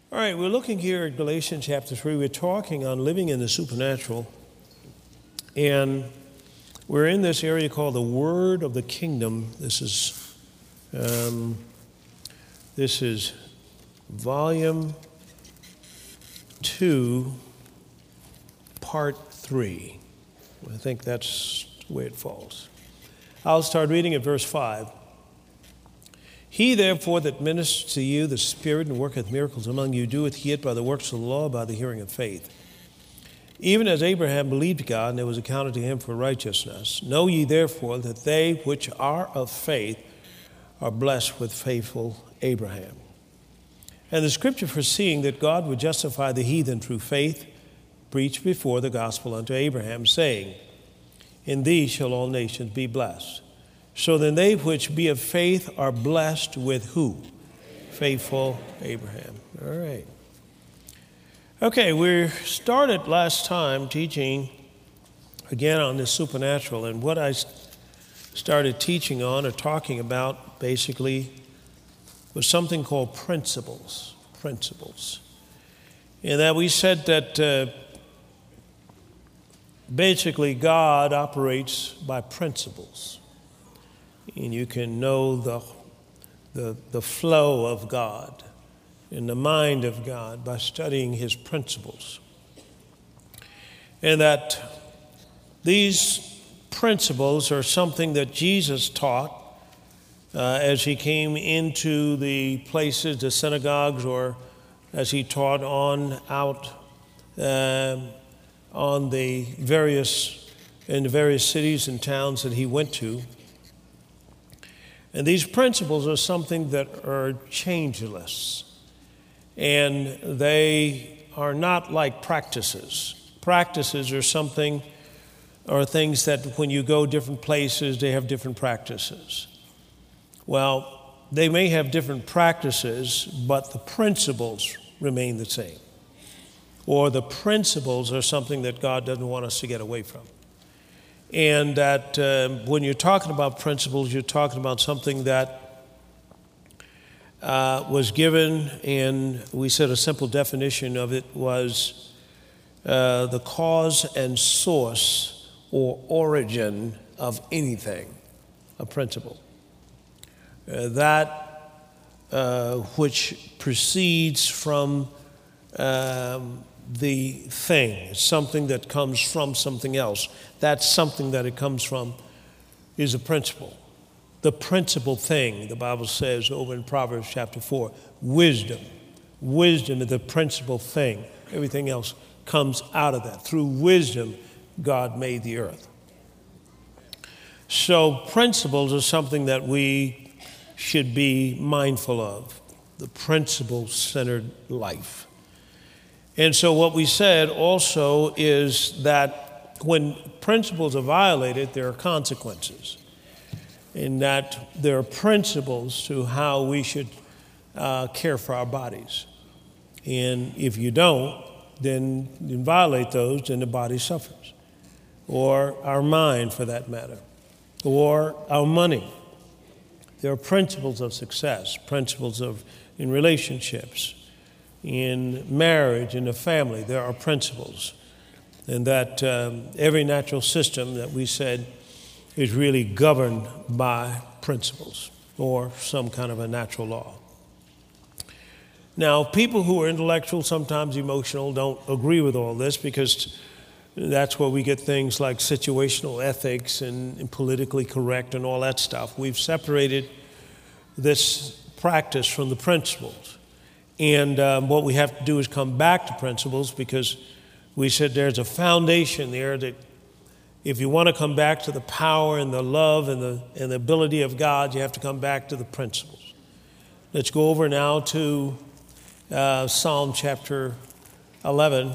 All right, we're looking here at Galatians chapter 3. We're talking on living in the supernatural. And we're in this area called the Word of the Kingdom. This is volume 2, part 3. I think that's the way it falls. I'll start reading at verse 5. He, therefore, that ministers to you the Spirit and worketh miracles among you, doeth he it by the works of the law, by the hearing of faith. Even as Abraham believed God, and it was accounted to him for righteousness. Know ye, therefore, that they which are of faith are blessed with faithful Abraham. And the scripture, foreseeing that God would justify the heathen through faith, preached before the gospel unto Abraham, saying, In thee shall all nations be blessed. So then they which be of faith are blessed with who? Faithful Abraham. All right. Okay, we started last time teaching again on the supernatural, and what I started teaching on or talking about basically was something called principles. And that we said that basically God operates by principles. And you can know the flow of God and the mind of God by studying his principles. And that these principles are something that Jesus taught as he came into the places, the synagogues, or as he taught out on the various cities and towns that he went to. And these principles are something that are changeless, and they are not like practices. Practices are things that when you go different places, they have different practices. Well, they may have different practices, but the principles remain the same. Or the principles are something that God doesn't want us to get away from. And that when you're talking about principles, you're talking about something that was given, and we said a simple definition of it was the cause and source or origin of anything, a principle. That which proceeds from the thing, something that comes from something else. That something that it comes from is a principle. The principal thing, the Bible says over in Proverbs chapter 4, wisdom. Wisdom is the principal thing. Everything else comes out of that. Through wisdom, God made the earth. So principles are something that we should be mindful of. The principle-centered life. And so what we said also is that when principles are violated, there are consequences. And that there are principles to how we should care for our bodies. And if you don't, then you violate those, then the body suffers. Or our mind, for that matter. Or our money. There are principles of success, principles in relationships, in marriage, in the family. There are principles. And that every natural system that we said is really governed by principles or some kind of a natural law. Now, people who are intellectual, sometimes emotional, don't agree with all this because that's where we get things like situational ethics and politically correct and all that stuff. We've separated this practice from the principles. And what we have to do is come back to principles because we said there's a foundation there that if you want to come back to the power and the love and the ability of God, you have to come back to the principles. Let's go over now to Psalm chapter 11.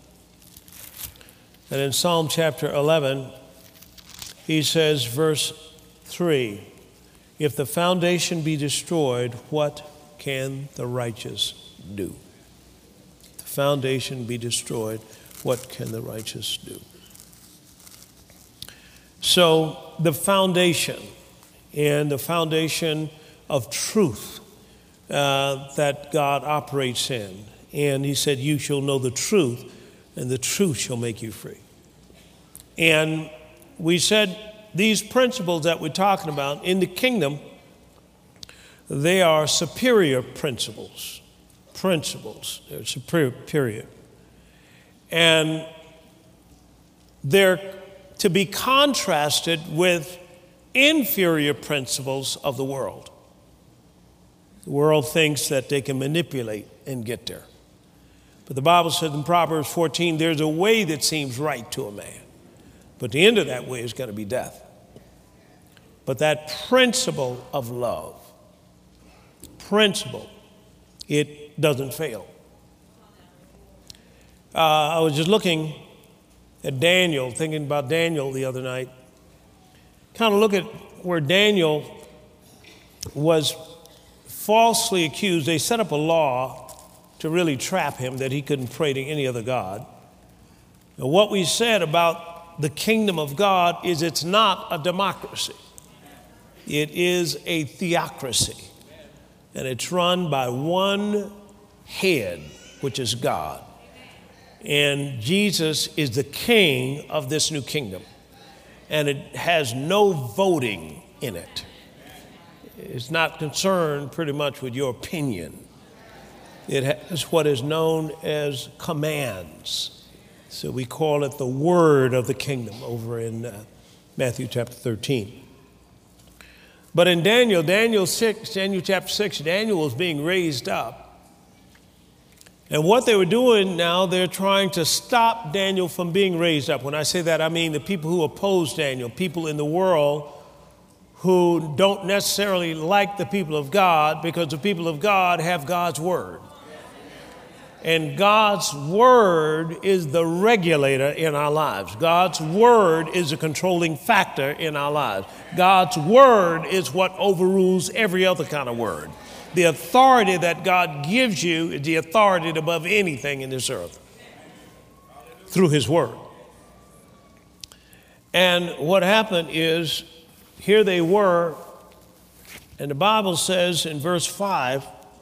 And in Psalm chapter 11, he says, verse 3, if the foundation be destroyed, what can the righteous do? If the foundation be destroyed, what can the righteous do? So the foundation and the foundation of truth that God operates in And he said, you shall know the truth, and the truth shall make you free. And we said these principles that we're talking about in the kingdom, they are superior principles. They're superior. And they're to be contrasted with inferior principles of the world. The world thinks that they can manipulate and get there. But the Bible says in Proverbs 14, there's a way that seems right to a man, but the end of that way is going to be death. But that principle of love, it doesn't fail. I was just looking at Daniel, thinking about Daniel the other night. Kind of look at where Daniel was falsely accused. They set up a law to really trap him that he couldn't pray to any other God. And what we said about the kingdom of God is it's not a democracy. It is a theocracy. And it's run by one head, which is God. And Jesus is the king of this new kingdom. And it has no voting in it. It's not concerned pretty much with your opinion. It has what is known as commands. So we call it the word of the kingdom over in Matthew chapter 13. But in Daniel chapter 6, Daniel was being raised up. And what they were doing now, they're trying to stop Daniel from being raised up. When I say that, I mean the people who oppose Daniel, people in the world who don't necessarily like the people of God, because the people of God have God's word. And God's word is the regulator in our lives. God's word is a controlling factor in our lives. God's word is what overrules every other kind of word. The authority that God gives you is the authority above anything in this earth through his word. And what happened is, here they were, and the Bible says in verse 5,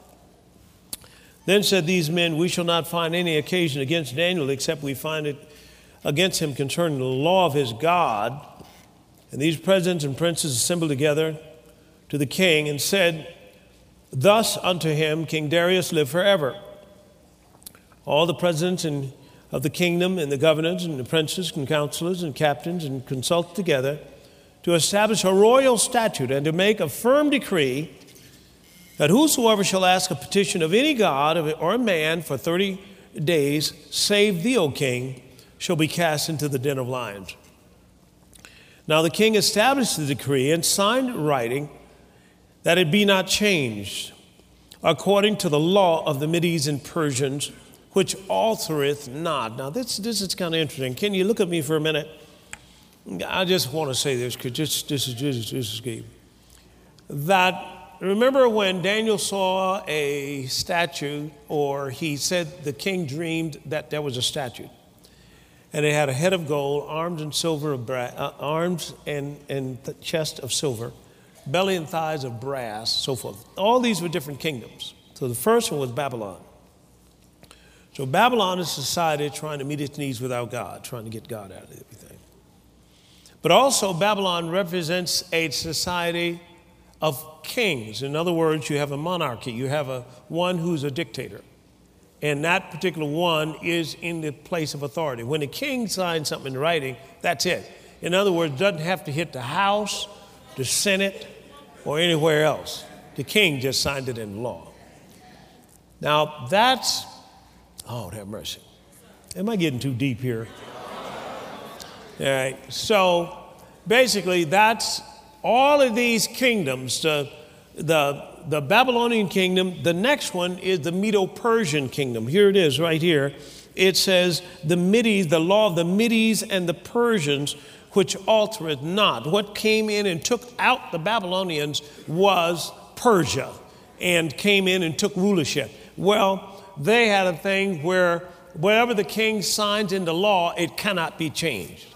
then said these men, we shall not find any occasion against Daniel except we find it against him concerning the law of his God. And these presidents and princes assembled together to the king and said, thus unto him, King Darius, live forever. All the presidents of the kingdom and the governors and the princes and counselors and captains and consult together to establish a royal statute and to make a firm decree that whosoever shall ask a petition of any god or a man for 30 days, save thee, O king, shall be cast into the den of lions. Now the king established the decree and signed writing that it be not changed, according to the law of the Medes and Persians, which altereth not. Now this is kind of interesting. Can you look at me for a minute? I just want to say this, because this is key. That remember when Daniel saw a statue, or he said the king dreamed that there was a statue, and it had a head of gold, arms and silver of arms and the chest of silver, belly and thighs of brass, so forth. All these were different kingdoms. So the first one was Babylon. So Babylon is society trying to meet its needs without God, trying to get God out of everything. But also Babylon represents a society of kings. In other words, you have a monarchy. You have one who's a dictator. And that particular one is in the place of authority. When the king signs something in writing, that's it. In other words, it doesn't have to hit the House, the Senate, or anywhere else. The king just signed it into law. Now that's, oh, have mercy. Am I getting too deep here? All right, so basically that's all of these kingdoms, the Babylonian kingdom. The next one is the Medo-Persian kingdom. Here it is right here. It says the Medes, the law of the Medes and the Persians, which altereth not. What came in and took out the Babylonians was Persia, and came in and took rulership. Well, they had a thing where whatever the king signs into law, it cannot be changed.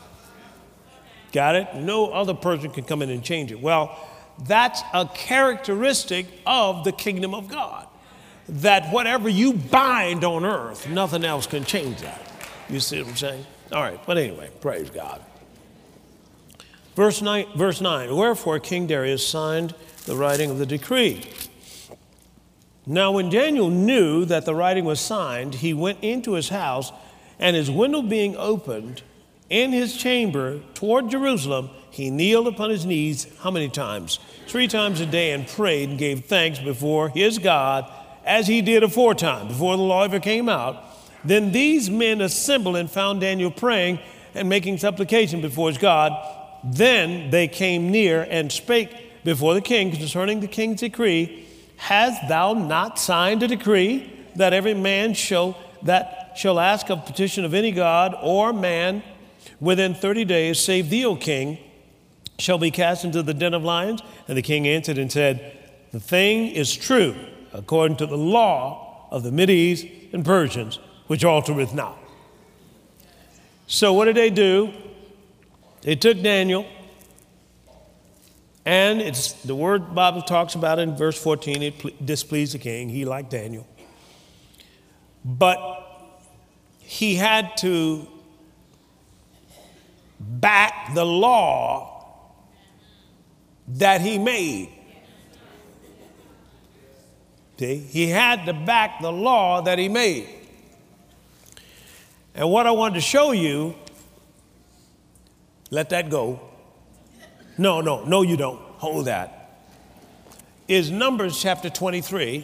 Got it? No other person can come in and change it. Well, that's a characteristic of the kingdom of God. that whatever you bind on earth, nothing else can change that. You see what I'm saying? All right, but anyway, praise God. Verse 9, wherefore King Darius signed the writing of the decree. Now when Daniel knew that the writing was signed, he went into his house, and his window being opened in his chamber toward Jerusalem, he kneeled upon his knees, how many times? 3 times a day, and prayed and gave thanks before his God, as he did aforetime, before the law ever came out. Then these men assembled and found Daniel praying and making supplication before his God. Then they came near and spake before the king concerning the king's decree. Hast thou not signed a decree that every man shall ask of petition of any god or man within 30 days, save thee, O king, shall be cast into the den of lions? And the king answered and said, the thing is true, according to the law of the Medes and Persians, which altereth not. So what did they do? They took Daniel, and it's the word Bible talks about it in verse 14, it displeased the king. He liked Daniel. But he had to back the law that he made. See? He had to back the law that he made. And what I wanted to show you, let that go. No, you don't. Hold that. Is Numbers chapter 23.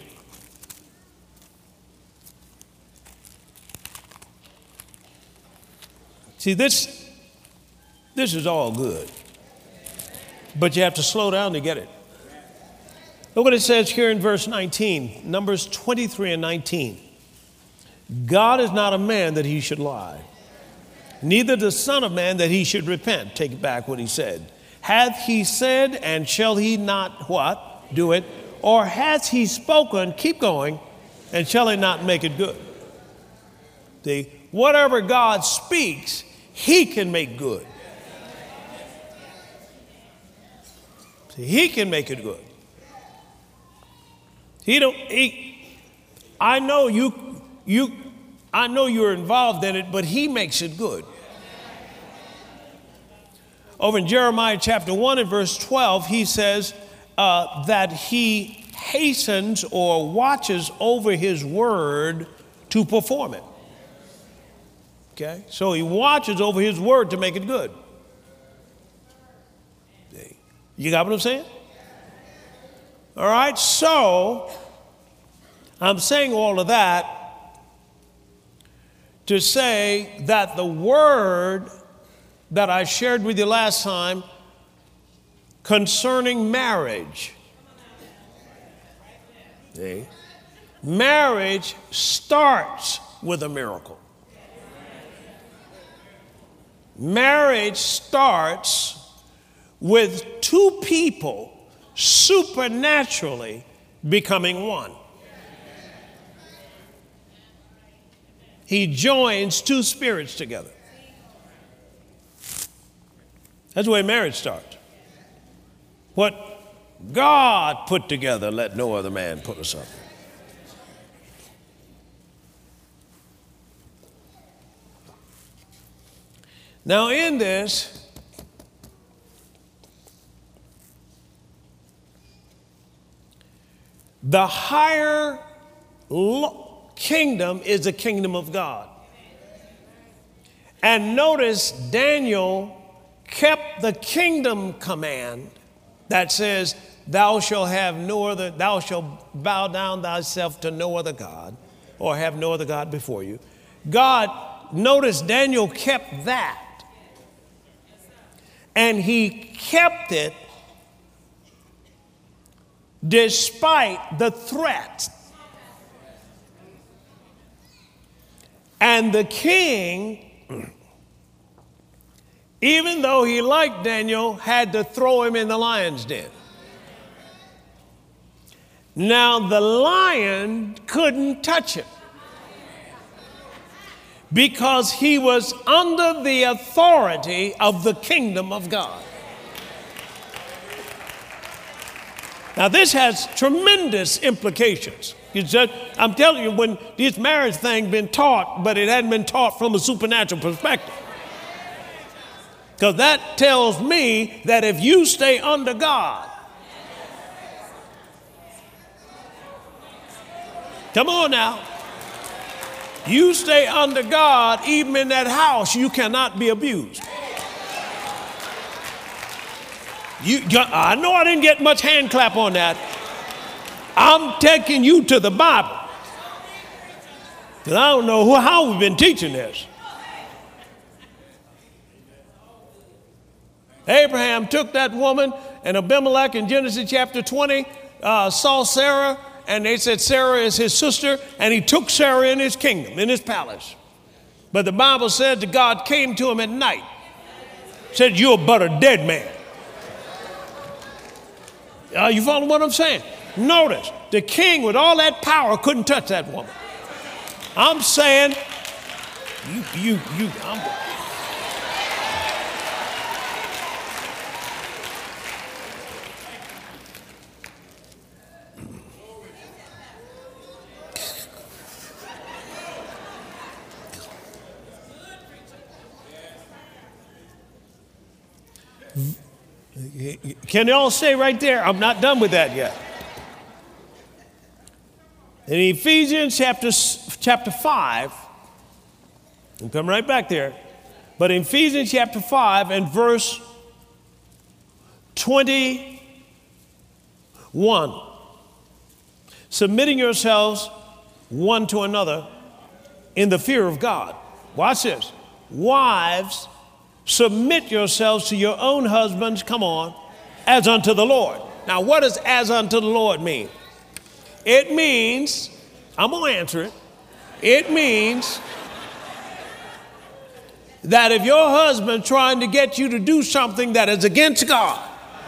See, this is all good. But you have to slow down to get it. Look what it says here in verse 19, Numbers 23 and 19. God is not a man that he should lie, neither the Son of Man that he should repent. Take back what he said. Hath he said, and shall he not what? Do it. Or has he spoken, keep going, and shall he not make it good? See, whatever God speaks, he can make good. See, he can make it good. I know you're involved in it, but he makes it good. Over in Jeremiah chapter 1 and verse 12, he says that he hastens or watches over his word to perform it. Okay? So he watches over his word to make it good. You got what I'm saying? All right, so I'm saying all of that to say that the word that I shared with you last time concerning marriage. See? Marriage starts with a miracle. Marriage starts with 2 people supernaturally becoming one. He joins 2 spirits together. That's the way marriage starts. What God put together, let no other man put asunder. Now in this, the higher kingdom is the kingdom of God. And notice Daniel kept the kingdom command that says, thou shalt bow down thyself to no other God, or have no other God before you. Notice Daniel kept that. And he kept it despite the threat. And the king, even though he liked Daniel, had to throw him in the lion's den. Now the lion couldn't touch him because he was under the authority of the kingdom of God. Now this has tremendous implications. It's just, I'm telling you, when this marriage thing been taught, but it hadn't been taught from a supernatural perspective. Because that tells me that if you stay under God, come on now, you stay under God, even in that house, you cannot be abused. I know I didn't get much hand clap on that. I'm taking you to the Bible. Because I don't know how we've been teaching this. Abraham took that woman, and Abimelech in Genesis chapter 20 saw Sarah, and they said Sarah is his sister, and he took Sarah in his kingdom, in his palace. But the Bible said that God came to him at night, said, "You're but a dead man." You follow what I'm saying? Notice, the king with all that power couldn't touch that woman. I'm saying, Can y'all stay right there? I'm not done with that yet. In Ephesians chapter 5, we'll come right back there, but in Ephesians chapter 5 and verse 21, submitting yourselves one to another in the fear of God. Watch this. Wives, submit yourselves to your own husbands, come on, as unto the Lord. Now, what does as unto the Lord mean? It means, I'm going to answer it. It means that if your husband's trying to get you to do something that is against God,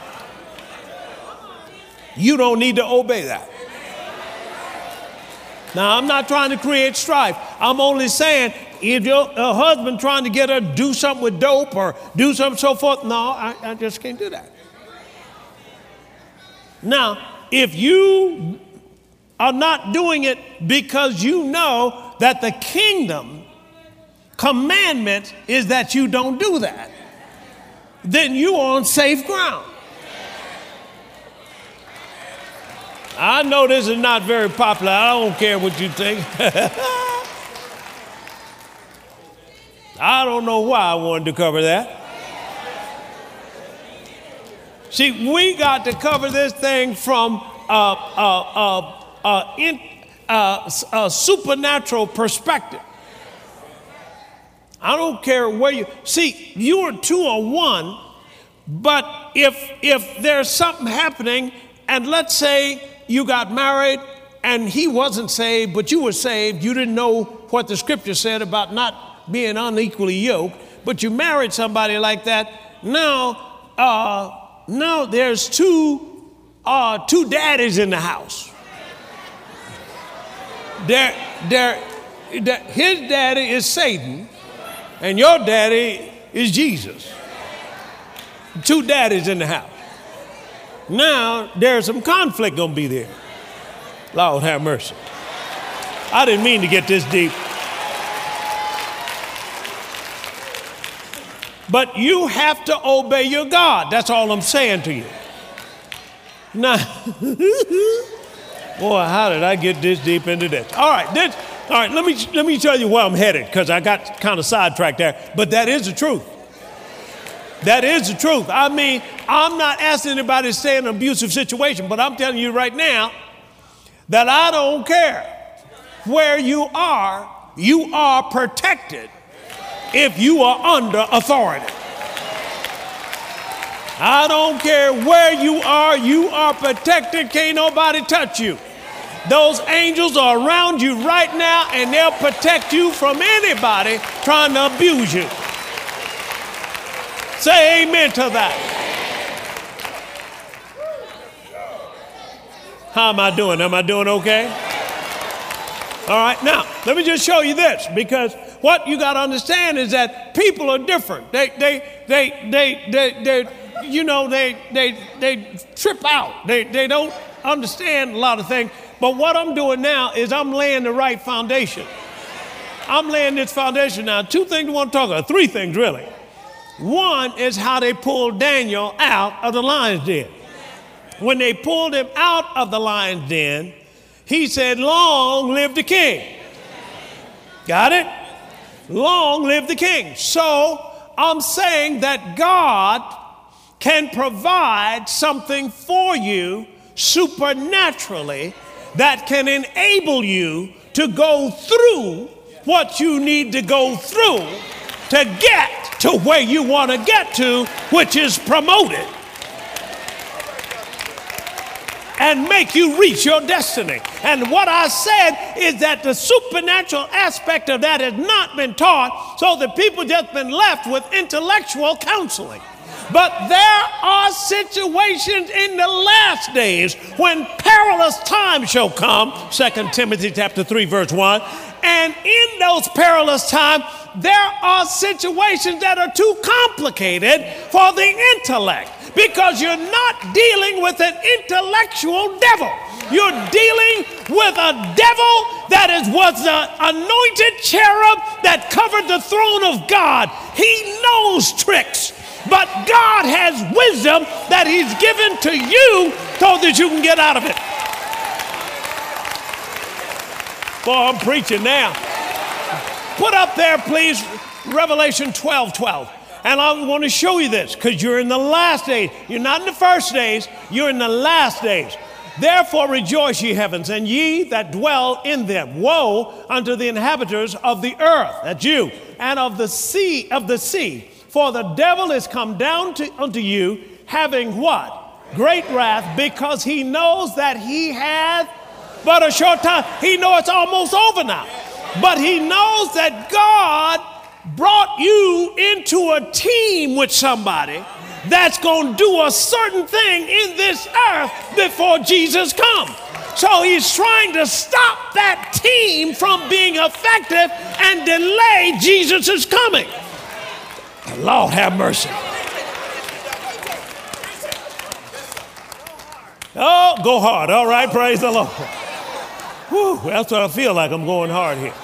you don't need to obey that. Now, I'm not trying to create strife. I'm only saying if your husband trying to get her to do something with dope or do something so forth, no, I just can't do that. Now, if you are not doing it because you know that the kingdom commandment is that you don't do that, then you're on safe ground. I know this is not very popular. I don't care what you think. I don't know why I wanted to cover that. See, we got to cover this thing from a supernatural perspective. I don't care where you see, you are two or one, but if there's something happening, and let's say you got married and he wasn't saved, but you were saved, you didn't know what the scripture said about not being unequally yoked, but you married somebody like that. Now there's two daddies in the house. His daddy is Satan, and your daddy is Jesus. Two daddies in the house. Now there's some conflict gonna be there. Lord have mercy. I didn't mean to get this deep. But you have to obey your God. That's all I'm saying to you. Now, boy, how did I get this deep into this? All right, let me tell you where I'm headed, because I got kind of sidetracked there. But that is the truth. That is the truth. I mean, I'm not asking anybody to stay in an abusive situation, but I'm telling you right now that I don't care where you are protected if you are under authority. I don't care where you are protected. Can't nobody touch you. Those angels are around you right now, and they'll protect you from anybody trying to abuse you. Say amen to that. How am I doing? Am I doing okay? All right, now, let me just show you this, because what you got to understand is that people are different. They trip out. They don't understand a lot of things. But what I'm doing now is I'm laying the right foundation. I'm laying this foundation now. Two things I want to talk about, three things really. One is how they pulled Daniel out of the lion's den. When they pulled him out of the lion's den, he said, "Long live the king." Got it? Long live the king. So I'm saying that God can provide something for you supernaturally that can enable you to go through what you need to go through to get to where you want to get to, which is promoted, and make you reach your destiny. And what I said is that the supernatural aspect of that has not been taught, so the people just been left with intellectual counseling. But there are situations in the last days when perilous times shall come, 2 Timothy chapter 3, verse 1. And in those perilous times, there are situations that are too complicated for the intellect, because you're not dealing with an intellectual devil. You're dealing with a devil that was the anointed cherub that covered the throne of God. He knows tricks, but God has wisdom that he's given to you so that you can get out of it. Boy, I'm preaching now. Put up there, please, Revelation 12:12. And I want to show you this because you're in the last days. You're not in the first days. You're in the last days. Therefore rejoice, ye heavens, and ye that dwell in them. Woe unto the inhabitants of the earth, that's you, and of the sea. For the devil is come down unto you, having what? Great wrath, because he knows that he hath but a short time. He knows it's almost over now. But he knows that God brought you into a team with somebody that's going to do a certain thing in this earth before Jesus comes. So he's trying to stop that team from being effective and delay Jesus' coming. Lord have mercy. Oh, go hard. All right, praise the Lord. Whew, that's what I feel like. I'm going hard here.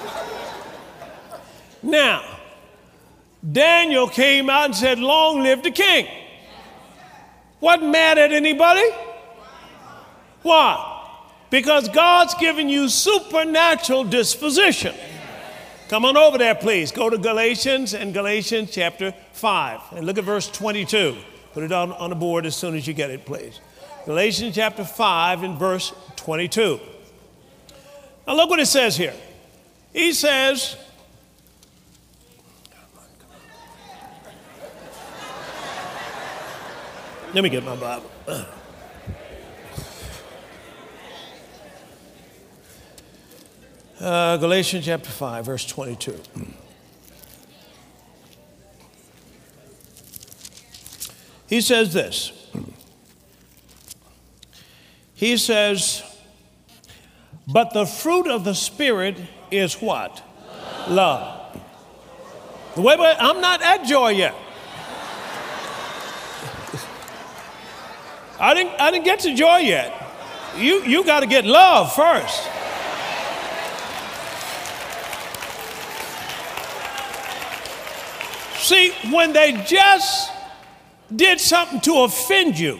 Now, Daniel came out and said, "Long live the king." Wasn't mad at anybody. Why? Because God's given you supernatural disposition. Come on over there, please. Go to Galatians and Galatians chapter 5 and look at verse 22. Put it on the board as soon as you get it, please. Galatians chapter 5 and verse 22. Now look what it says here. He says, let me get my Bible. Galatians chapter 5, verse 22. He says this. He says, but the fruit of the Spirit is what? Love. Wait, I'm not at joy yet. I didn't get to joy yet. You got to get love first. See, when they just did something to offend you,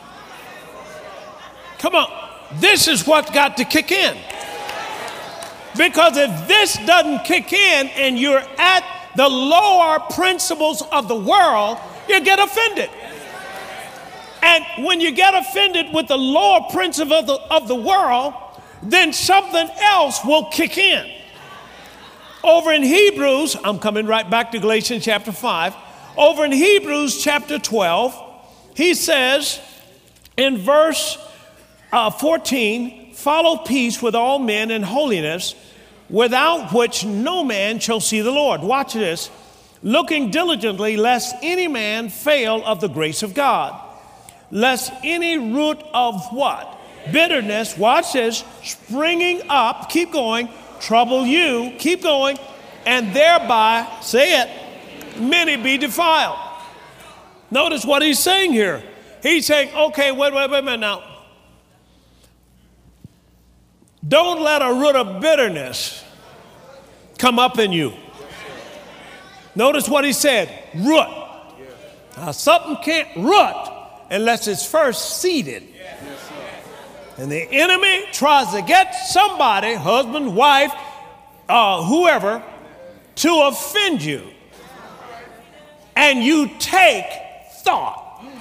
come on, this is what's got to kick in. Because if this doesn't kick in and you're at the lower principles of the world, you get offended. And when you get offended with the lower principle of the world, then something else will kick in. Over in Hebrews, I'm coming right back to Galatians chapter 5. Over in Hebrews chapter 12, he says in verse 14, follow peace with all men and holiness, without which no man shall see the Lord. Watch this. Looking diligently, lest any man fail of the grace of God, lest any root of what? Bitterness, watch this, springing up, keep going, trouble you, keep going, and thereby, say it, many be defiled. Notice what he's saying here. He's saying, okay, wait a minute now. Don't let a root of bitterness come up in you. Notice what he said, root. Now, something can't root unless it's first seeded. And the enemy tries to get somebody, husband, wife, whoever, to offend you. And you take thought.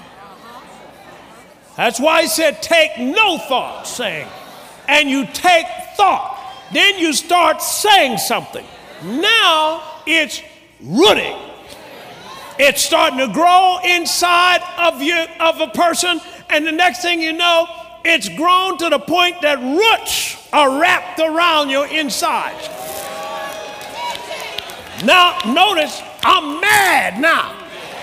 That's why he said, take no thought, saying. And you take thought. Then you start saying something. Now it's rooting. It's starting to grow inside of a person. And the next thing you know, it's grown to the point that roots are wrapped around your insides. Now, notice, I'm mad now.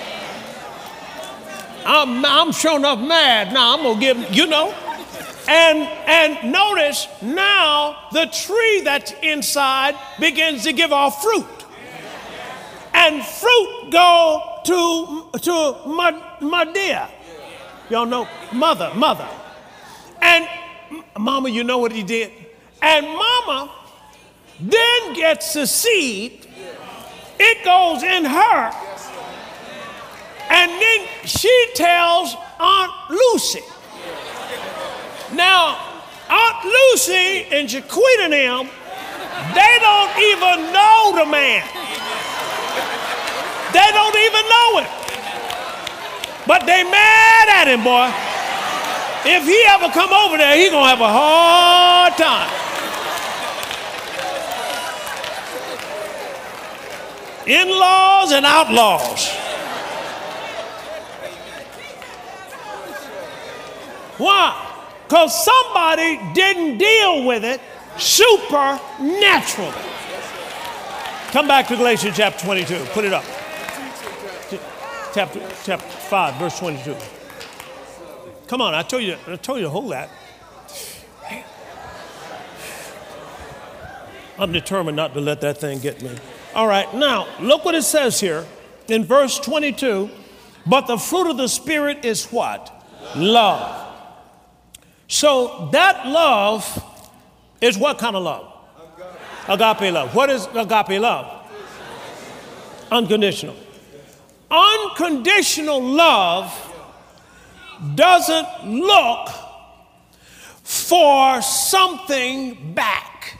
I'm sure enough mad now. I'm going to give, you know. And notice now the tree that's inside begins to give off fruit. And fruit go to Madea. Y'all know, mother. And mama, you know what he did? And mama then gets the seed. It goes in her. And then she tells Aunt Lucy. Now, Aunt Lucy and Jaquita and them, they don't even know the man. They don't even know him. But they mad at him, boy. If he ever come over there, he gonna have a hard time. In-laws and outlaws. Why? Because somebody didn't deal with it supernaturally. Come back to Galatians chapter 22. Put it up. Chapter 5, verse 22. Come on, I told you to hold that. I'm determined not to let that thing get me. All right, now, look what it says here in verse 22. But the fruit of the Spirit is what? Love. So that love is what kind of love? Agape love. What is agape love? Unconditional. Unconditional love doesn't look for something back.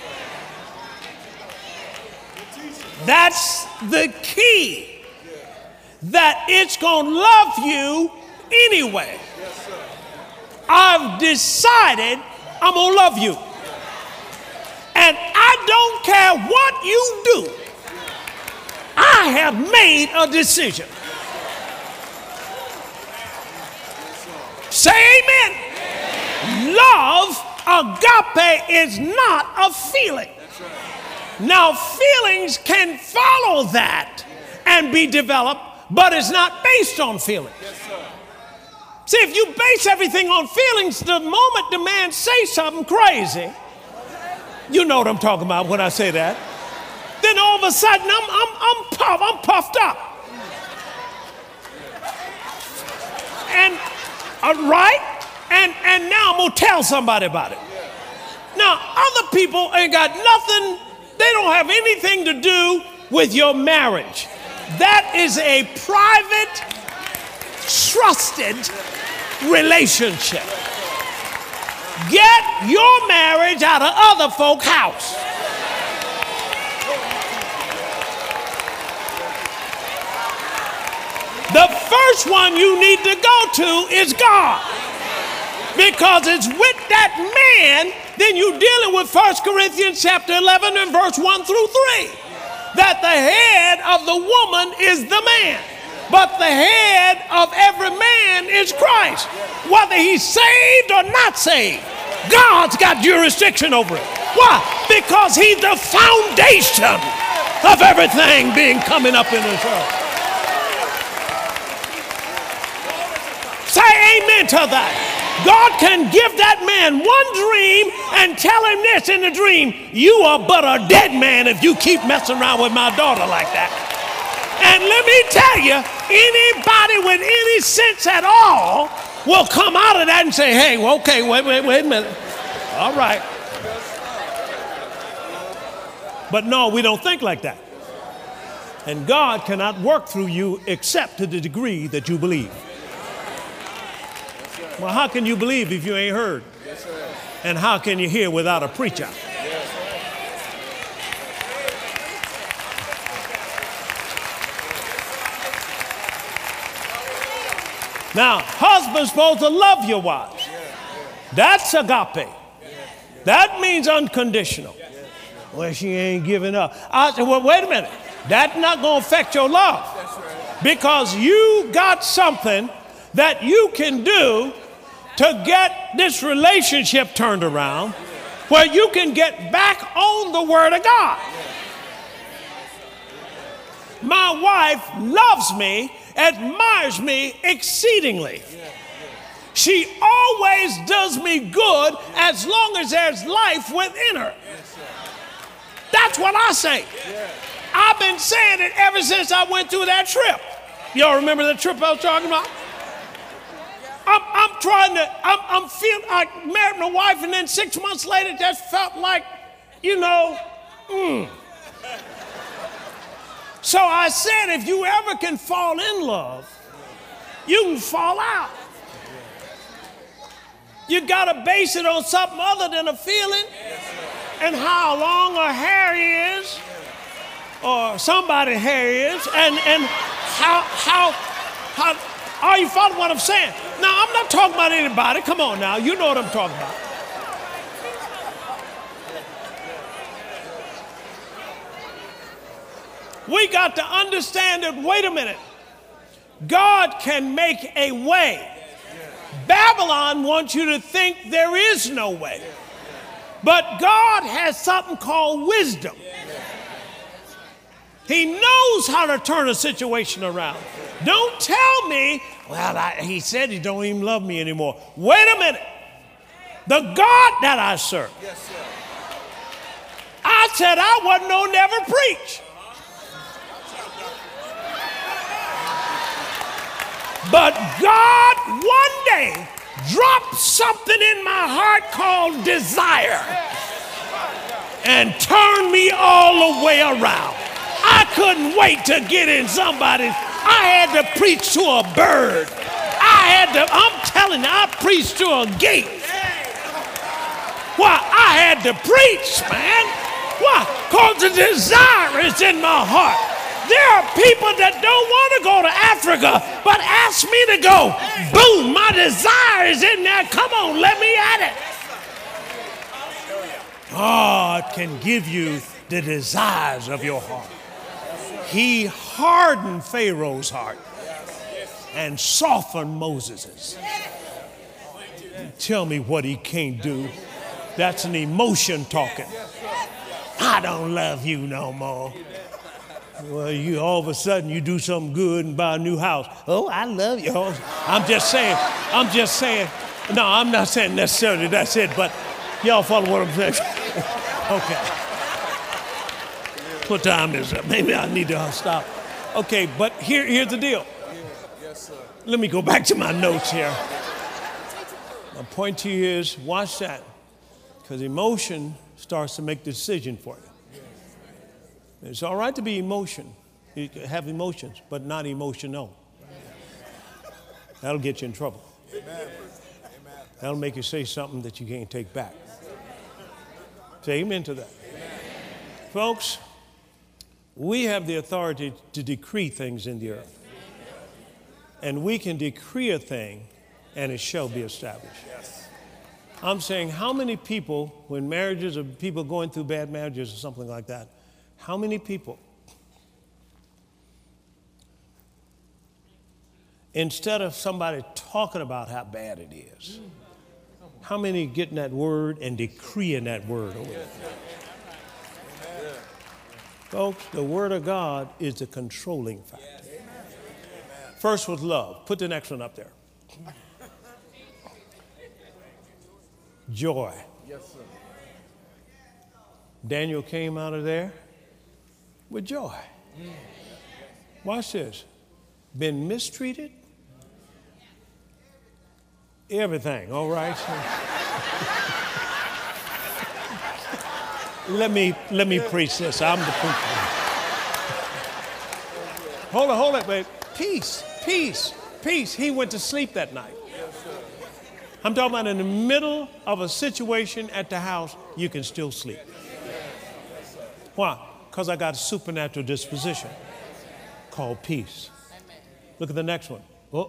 That's the key. That it's going to love you anyway. I've decided I'm going to love you. And I don't care what you do. I have made a decision. Say amen. Love, agape, is not a feeling. Now, feelings can follow that and be developed, but it's not based on feelings. See, if you base everything on feelings, the moment the man says something crazy, you know what I'm talking about when I say that, then all of a sudden I'm puffed up. And right? And now I'm gonna tell somebody about it. Now, other people ain't got nothing, they don't have anything to do with your marriage. That is a private, trusted relationship. Get your marriage out of other folks' house. The first one you need to go to is God. Because it's with that man, then you're dealing with 1 Corinthians chapter 11 and verse 1 through 3. That the head of the woman is the man. But the head of every man is Christ. Whether he's saved or not saved, God's got jurisdiction over it. Why? Because he's the foundation of everything being coming up in this earth. Say amen to that. God can give that man one dream and tell him this in the dream: you are but a dead man if you keep messing around with my daughter like that. And let me tell you, anybody with any sense at all will come out of that and say, hey, well, okay, wait a minute. All right. But no, we don't think like that. And God cannot work through you except to the degree that you believe. Well, how can you believe if you ain't heard? And how can you hear without a preacher? Now, husband's supposed to love your wives. That's agape. That means unconditional. Well, she ain't giving up. I said, well, wait a minute. That's not going to affect your love. Because you got something that you can do to get this relationship turned around where you can get back on the Word of God. My wife loves me, admires me exceedingly. She always does me good as long as there's life within her. That's what I say. I've been saying it ever since I went through that trip. Y'all remember the trip I was talking about? I'm feeling, I married my wife, and then 6 months later, just felt like, So I said, if you ever can fall in love, you can fall out. You got to base it on something other than a feeling and how long her hair is, or somebody's hair is, and how are you following what I'm saying? Now, I'm not talking about anybody. Come on now. You know what I'm talking about. We got to understand that, wait a minute, God can make a way. Babylon wants you to think there is no way. But God has something called wisdom. He knows how to turn a situation around. Don't tell me, well, he said he don't even love me anymore. Wait a minute. The God that I serve. I said I wasn't no never preach. But God one day dropped something in my heart called desire and turned me all the way around. I couldn't wait to get in somebody's. I had to preach to a bird. I'm telling you, I preached to a gate. Why? I had to preach, man. Why? Because the desire is in my heart. There are people that don't want to go to Africa, but ask me to go. Boom, my desire is in there. Come on, let me at it. God can give you the desires of your heart. He hardened Pharaoh's heart and softened Moses's. Tell me what he can't do. That's an emotion talking. I don't love you no more. Well, you all of a sudden you do something good and buy a new house. Oh, I love you. I'm just saying. No, I'm not saying necessarily that's it, but y'all follow what I'm saying. Okay. What time is it? Maybe I need to stop. Okay, but here's the deal. Let me go back to my notes here. My point to you is, watch that, because emotion starts to make the decision for you. It's all right to be you have emotions, but not emotional. That'll get you in trouble. That'll make you say something that you can't take back. Say amen to that. Folks, we have the authority to decree things in the earth. And we can decree a thing, and it shall be established. I'm saying, how many people, when marriages or people going through bad marriages or something like that, how many people, instead of somebody talking about how bad it is, how many getting that word and decreeing that word over it? Folks, the Word of God is the controlling factor. First was love. Put the next one up there. Joy. Daniel came out of there with joy. Watch this. Been mistreated? Everything, all right? let me preach this. I'm the preacher. Hold on, wait. Peace. He went to sleep that night. I'm talking about in the middle of a situation at the house, you can still sleep. Why? Because I got a supernatural disposition called peace. Look at the next one.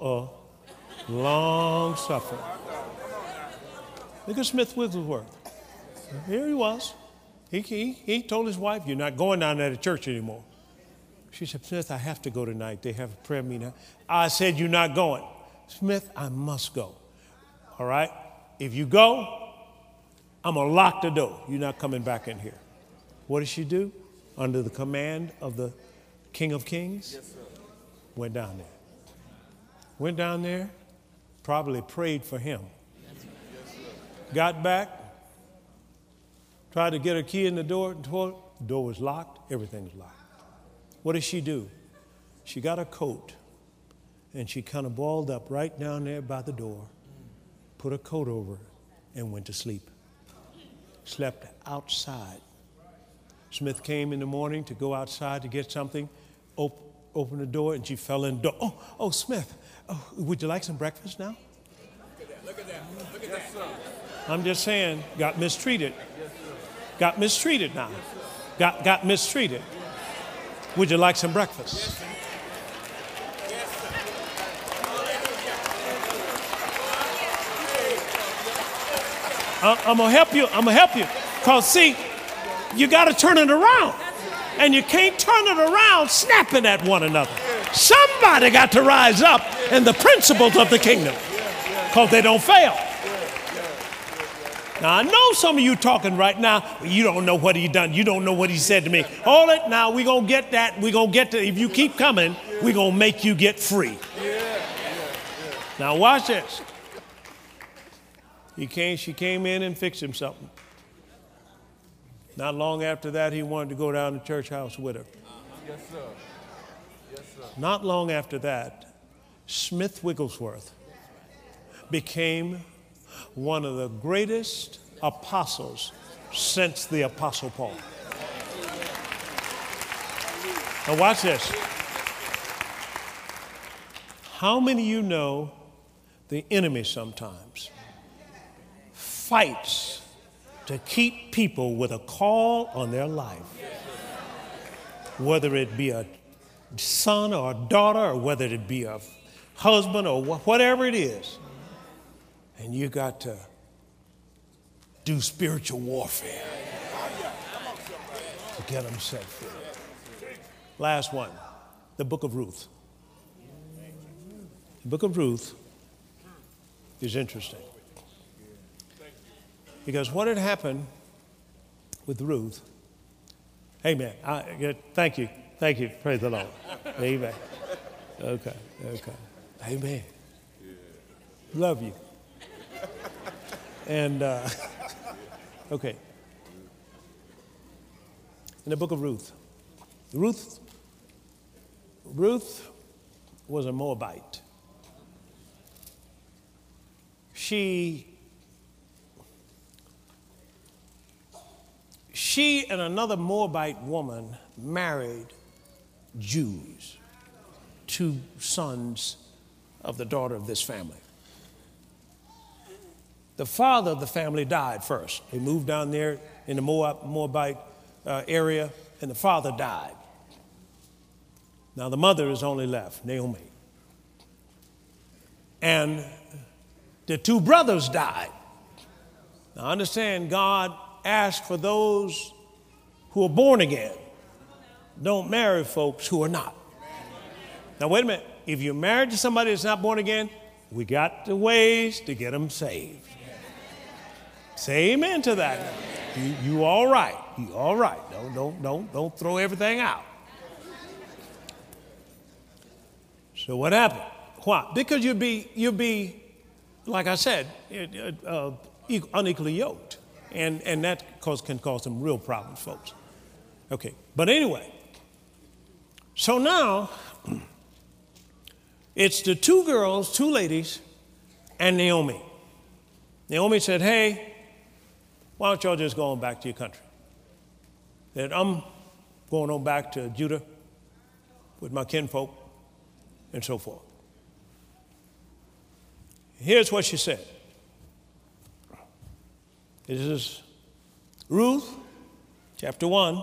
Long suffering. Look at Smith Wigglesworth. Here he was. He told his wife, "You're not going down there to church anymore." She said, "Smith, I have to go tonight. They have a prayer meeting." I said, "You're not going." "Smith, I must go." "All right, if you go, I'm going to lock the door. You're not coming back in here." What did she do? Under the command of the King of Kings? Yes, sir. Went down there, probably prayed for him. Yes, got back, tried to get a key in the door. The door was locked. Everything was locked. What did she do? She got a coat, and she kind of balled up right down there by the door, put a coat over her, and went to sleep. Slept outside. Smith came in the morning to go outside to get something, opened the door, and she fell in the door. Oh, Smith, would you like some breakfast now? Look at that. Yes, sir. I'm just saying, got mistreated. Yes, got mistreated now. Yes, got mistreated. Would you like some breakfast? Yes, sir. Yes, sir. I'm going to help you. Because, see, you got to turn it around. And you can't turn it around snapping at one another. Somebody got to rise up in the principles of the kingdom. Because they don't fail. Now, I know some of you talking right now, you don't know what he done. You don't know what he said to me. Hold it. Now, we're going to get that. We're going to get to, if you keep coming, we're going to make you get free. Now, watch this. She came in and fixed him something. Not long after that, he wanted to go down to church house with her. Yes, sir. Yes, sir. Not long after that, Smith Wigglesworth became one of the greatest apostles since the Apostle Paul. Now watch this. How many of you know the enemy sometimes fights to keep people with a call on their life, whether it be a son or a daughter, or whether it be a husband or whatever it is, and you got to do spiritual warfare to get them set free. Last one, the book of Ruth. The book of Ruth is interesting. Because what had happened with Ruth, amen. Thank you. Praise the Lord. Amen. Okay. Amen. Love you. And, okay. In the book of Ruth, Ruth was a Moabite. She and another Moabite woman married Jews, 2 sons of the daughter of this family. The father of the family died first. They moved down there in the Moabite area, and the father died. Now the mother is only left, Naomi. And the 2 brothers died. Now understand, God asked for those who are born again. Don't marry folks who are not. Now wait a minute. If you're married to somebody that's not born again, we got the ways to get them saved. Say amen to that. You all right. You all right. Don't throw everything out. So what happened? Why? Because you'll be, like I said, unequally yoked. And that can cause some real problems, folks. Okay, but anyway, so now it's the 2 girls, 2 ladies, and Naomi. Naomi said, hey, why don't y'all just go on back to your country? that I'm going on back to Judah with my kinfolk and so forth. Here's what she said. This is Ruth, chapter 1,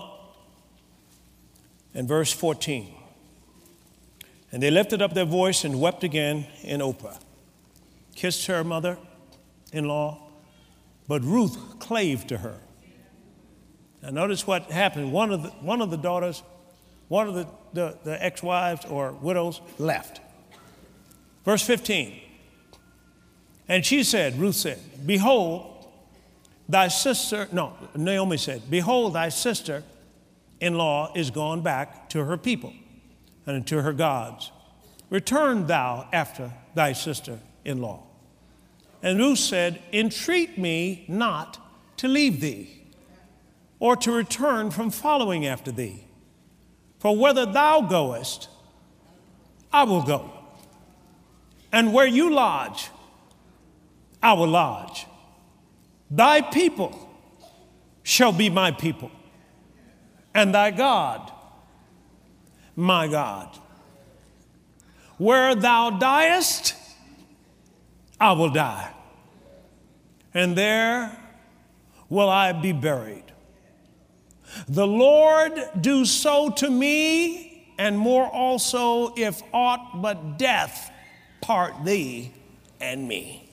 and verse 14. And they lifted up their voice and wept again in Ophrah, kissed her mother-in-law, but Ruth clave to her. Now notice what happened. One of the daughters, one of the ex-wives or widows left. Verse 15. And she said, Ruth said, behold, thy sister, no, Naomi said, behold, thy sister-in-law is gone back to her people and to her gods. Return thou after thy sister-in-law. And Ruth said, entreat me not to leave thee, or to return from following after thee. For whither thou goest, I will go. And where you lodge, I will lodge. Thy people shall be my people, and thy God, my God. Where thou diest, I will die, and there will I be buried. The Lord do so to me, and more also, if aught but death part thee and me.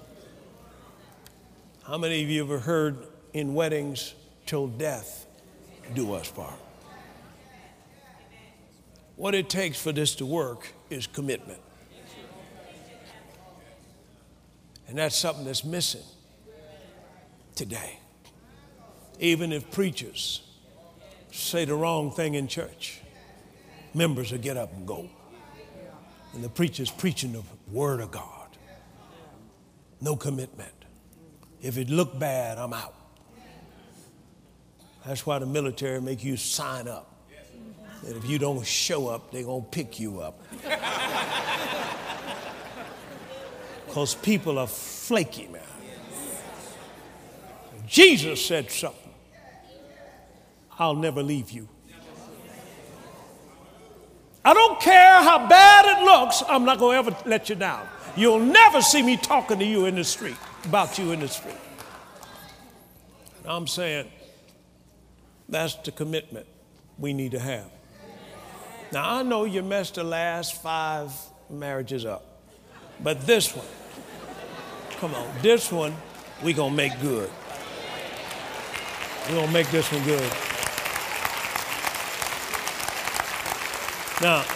How many of you ever heard in weddings, till death do us part? What it takes for this to work is commitment. And that's something that's missing today. Even if preachers say the wrong thing in church, members will get up and go. And the preacher's preaching the word of God. No commitment. If it looked bad, I'm out. That's why the military make you sign up. And if you don't show up, they're going to pick you up. Because people are flaky, man. Jesus said something. I'll never leave you. I don't care how bad it looks, I'm not going to ever let you down. You'll never see me talking to you in the street, about you in the street. And I'm saying that's the commitment we need to have. Now, I know you messed the last 5 marriages up, but this one, come on, this one we're going to make good. We're going to make this one good. Now,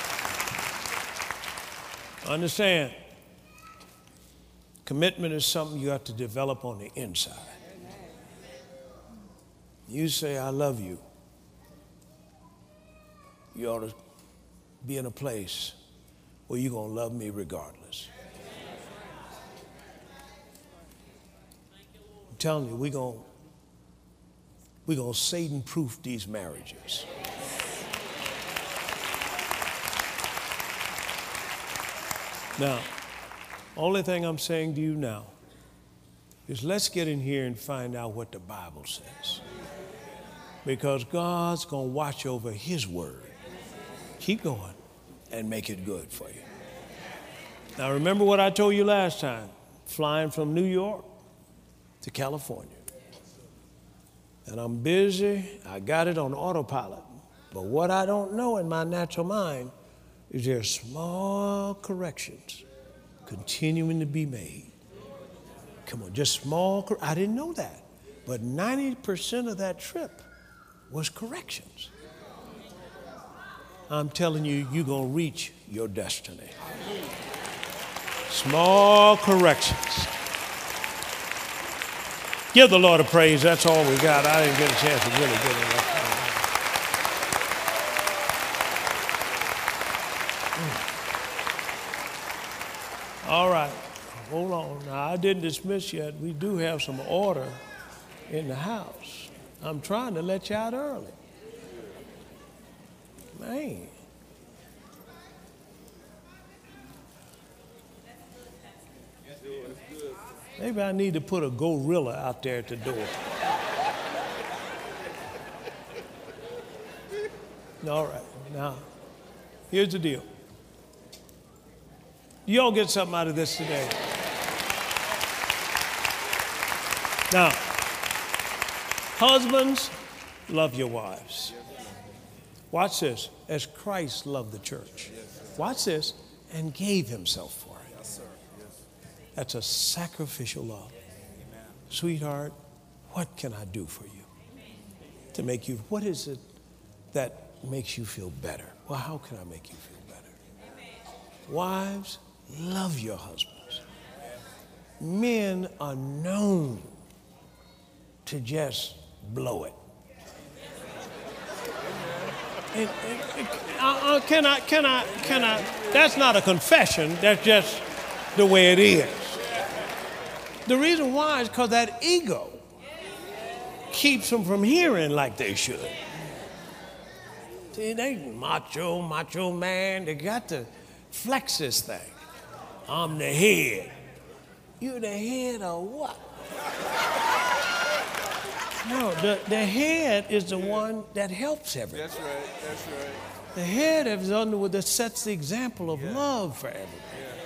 understand, commitment is something you have to develop on the inside. You say, I love you. You ought to be in a place where you're going to love me regardless. I'm telling you, we're going to Satan-proof these marriages. Now, only thing I'm saying to you now is let's get in here and find out what the Bible says. Because God's going to watch over his word. Keep going and make it good for you. Now, remember what I told you last time, flying from New York to California. And I'm busy. I got it on autopilot. But what I don't know in my natural mind is there small corrections continuing to be made. Come on, just small. I didn't know that. But 90% of that trip was corrections. I'm telling you, you're going to reach your destiny. Small corrections. Give the Lord a praise. That's all we got. I didn't get a chance to really get it up. All right. Hold on. Now, I didn't dismiss yet. We do have some order in the house. I'm trying to let you out early. Man. Maybe I need to put a gorilla out there at the door. All right. Now, here's the deal. You all get something out of this today. Now, husbands, love your wives. Watch this. As Christ loved the church. Watch this. And gave himself for it. That's a sacrificial love. Sweetheart, what can I do for you? To make you, what is it that makes you feel better? Well, how can I make you feel better? Wives, love your husbands. Men are known to just blow it. Can I? That's not a confession. That's just the way it is. The reason why is because that ego keeps them from hearing like they should. See, they macho man. They got to flex this thing. I'm the head. You the head of what? No, the head is the one that helps everybody. That's right, that's right. The head is the one that sets the example of love for everybody.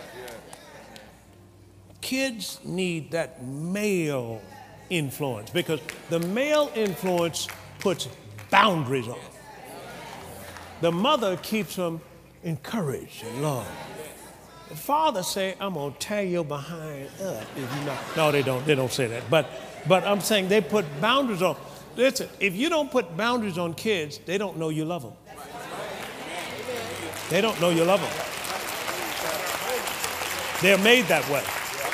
Kids need that male influence because the male influence puts boundaries on. The mother keeps them encouraged and loved. The father say, I'm going to tear your behind up if you not. No, they don't. They don't say that. But I'm saying they put boundaries on. Listen, if you don't put boundaries on kids, they don't know you love them. They don't know you love them. They're made that way.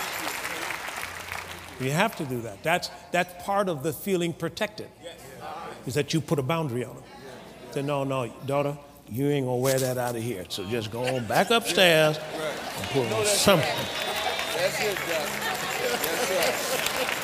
You have to do that. That's part of the feeling protected, is that you put a boundary on them. Say, no, daughter, you ain't going to wear that out of here. So just go on back upstairs and put on something. That's it, Doc. Yes,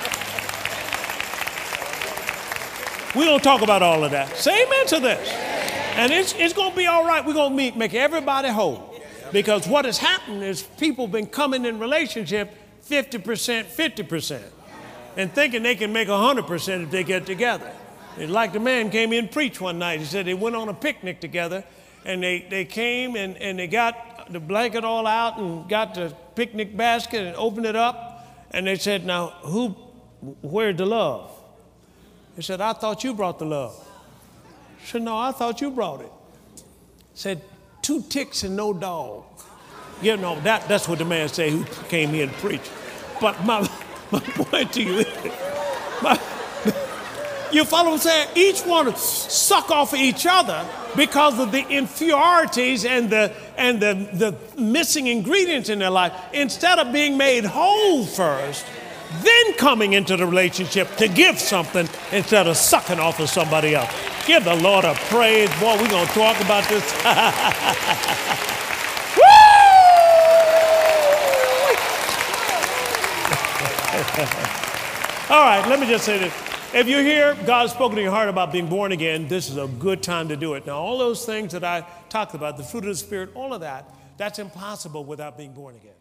sir. We don't talk about all of that. Say amen to this. And it's going to be all right. We're going to make everybody whole. Because what has happened is people been coming in relationship 50%, 50%, and thinking they can make 100% if they get together. It's like the man came in and preached one night. He said they went on a picnic together, and they came and they got the blanket all out and got the picnic basket and opened it up, and they said, now, where's the love? He said, I thought you brought the love. He said, no, I thought you brought it. He said, 2 ticks and no dog. You know, that's what the man said who came here and preached. But my point to you is, you follow what I'm saying? Each one to suck off of each other because of the inferiorities and the missing ingredients in their life, instead of being made whole first, then coming into the relationship to give something instead of sucking off of somebody else. Give the Lord a praise. Boy, we're going to talk about this. Woo! All right, let me just say this. If you're here, God has spoken to your heart about being born again, this is a good time to do it. Now, all those things that I talked about, the fruit of the Spirit, all of that, that's impossible without being born again.